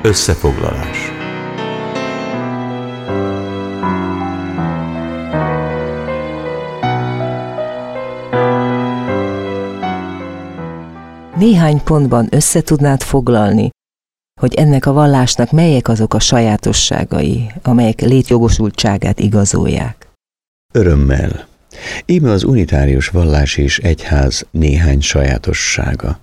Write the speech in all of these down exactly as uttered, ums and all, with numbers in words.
Összefoglalás. Néhány pontban összetudnád foglalni, hogy ennek a vallásnak melyek azok a sajátosságai, amelyek létjogosultságát igazolják? Örömmel. Íme az unitárius vallás és egyház néhány sajátossága.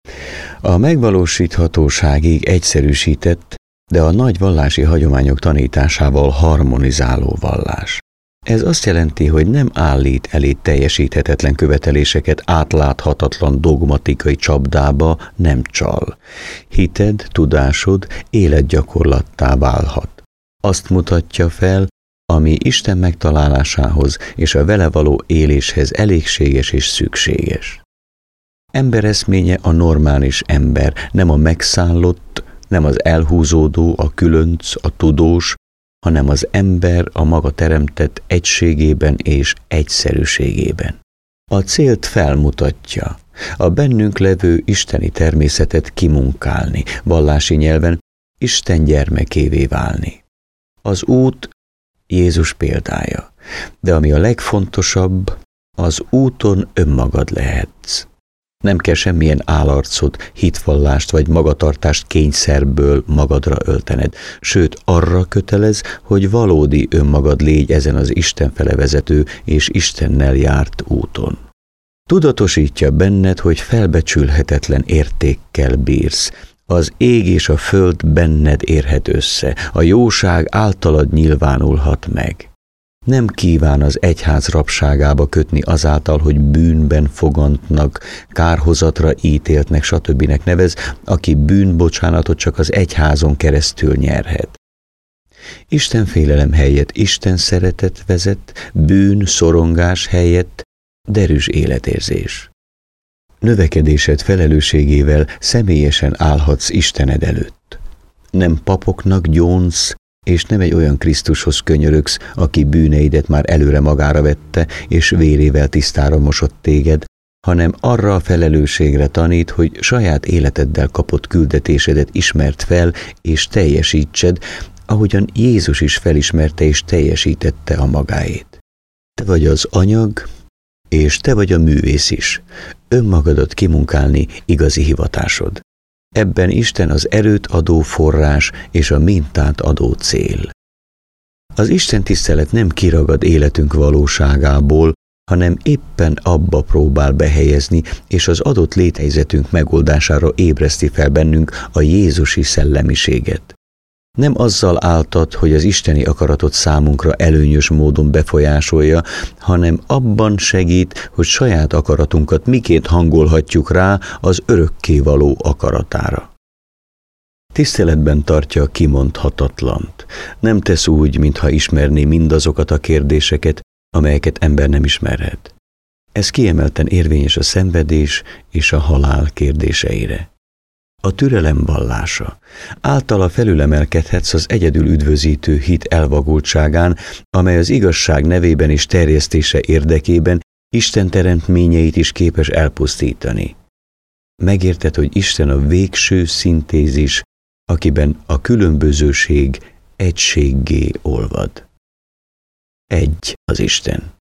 A megvalósíthatóságig egyszerűsített, de a nagy vallási hagyományok tanításával harmonizáló vallás. Ez azt jelenti, hogy nem állít elé teljesíthetetlen követeléseket átláthatatlan dogmatikai csapdába, nem csal. Hited, tudásod életgyakorlattá válhat. Azt mutatja fel, ami Isten megtalálásához és a vele való éléshez elégséges és szükséges. Embereszménye a normális ember, nem a megszállott, nem az elhúzódó, a különc, a tudós, hanem az ember a maga teremtett egységében és egyszerűségében. A célt felmutatja, a bennünk levő isteni természetet kimunkálni, vallási nyelven Isten gyermekévé válni. Az út Jézus példája, de ami a legfontosabb, az úton önmagad lehetsz. Nem kell semmilyen álarcot, hitvallást vagy magatartást kényszerből magadra öltened, sőt arra kötelez, hogy valódi önmagad légy ezen az Isten fele vezető és Istennel járt úton. Tudatosítja benned, hogy felbecsülhetetlen értékkel bírsz, az ég és a föld benned érhet össze, a jóság általad nyilvánulhat meg. Nem kíván az egyház rabságába kötni azáltal, hogy bűnben fogantnak, kárhozatra ítéltnek, stb. Nevez, aki bűnbocsánatot csak az egyházon keresztül nyerhet. Isten félelem helyett Isten szeretet vezet, bűn, szorongás helyett derűs életérzés. Növekedésed felelősségével személyesen állhatsz Istened előtt. Nem papoknak gyónsz, és nem egy olyan Krisztushoz könyörögsz, aki bűneidet már előre magára vette, és vérével tisztára mosott téged, hanem arra a felelősségre tanít, hogy saját életeddel kapott küldetésedet ismert fel, és teljesítsed, ahogyan Jézus is felismerte és teljesítette a magáét. Te vagy az anyag, és te vagy a művész is, önmagadat kimunkálni igazi hivatásod. Ebben Isten az erőt adó forrás és a mintát adó cél. Az Isten tisztelet nem kiragad életünk valóságából, hanem éppen abba próbál behelyezni, és az adott léthelyzetünk megoldására ébreszti fel bennünk a jézusi szellemiséget. Nem azzal áltat, hogy az isteni akaratot számunkra előnyös módon befolyásolja, hanem abban segít, hogy saját akaratunkat miként hangolhatjuk rá az örökkévaló akaratára. Tiszteletben tartja a kimondhatatlant. Nem tesz úgy, mintha ismerné mindazokat a kérdéseket, amelyeket ember nem ismerhet. Ez kiemelten érvényes a szenvedés és a halál kérdéseire. A türelem vallása. Általa felülemelkedhetsz az egyedül üdvözítő hit elvagultságán, amely az igazság nevében és terjesztése érdekében Isten teremtményeit is képes elpusztítani. Megérted, hogy Isten a végső szintézis, akiben a különbözőség egységgé olvad. Egy az Isten.